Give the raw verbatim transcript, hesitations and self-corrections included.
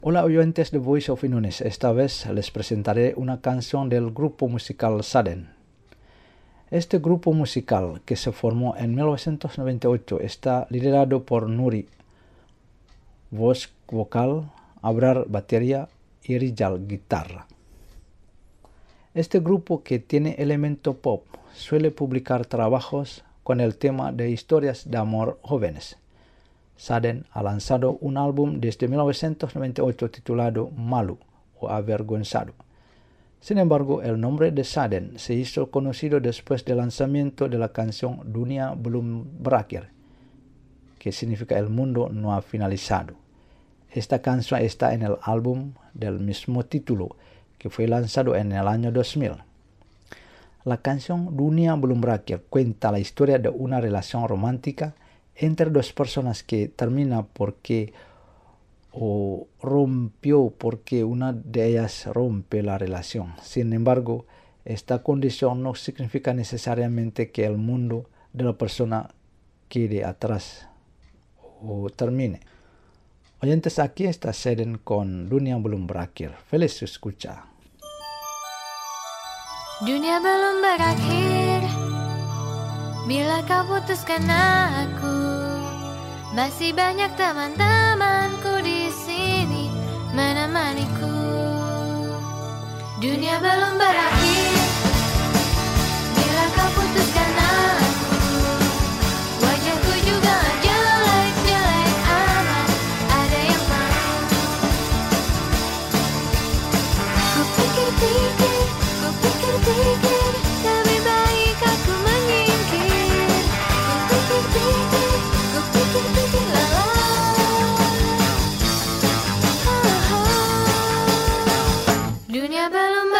Hola oyentes de Voice of Indonesia, esta vez les presentaré una canción del grupo musical Saden. Este grupo musical, que se formó en mil novecientos noventa y ocho, está liderado por Nuri, voz vocal, Abrar batería y Rijal guitarra. Este grupo, que tiene elemento pop, suele publicar trabajos con el tema de historias de amor jóvenes. Saden ha lanzado un álbum desde mil novecientos noventa y ocho titulado Malu o Avergonzado. Sin embargo, el nombre de Saden se hizo conocido después del lanzamiento de la canción Dunia Belum Berakhir, que significa El mundo no ha finalizado. Esta canción está en el álbum del mismo título, que fue lanzado en el año dos mil. La canción Dunia Belum Berakhir cuenta la historia de una relación romántica entre dos personas que termina porque o rompió porque una de ellas rompe la relación. Sin embargo, esta condición no significa necesariamente que el mundo de la persona quede atrás o termine. Oyentes, aquí está Saden con Dunia Belum Berakhir. Feliz escucha. Dunia belum berakhir, bila kau putuskan aku, masih banyak teman-temanku di sini menemaniku. Dunia belum berakhir, bila kau putuskan aku, wajahku juga jelek-jelek amat, ada yang mau. Ku pikir-pikir, ku pikir-pikir, lebih baik aku menyingkir. Ku pikir-pikir, ku pikir-pikir lelah. Oh, oh. Dunia belum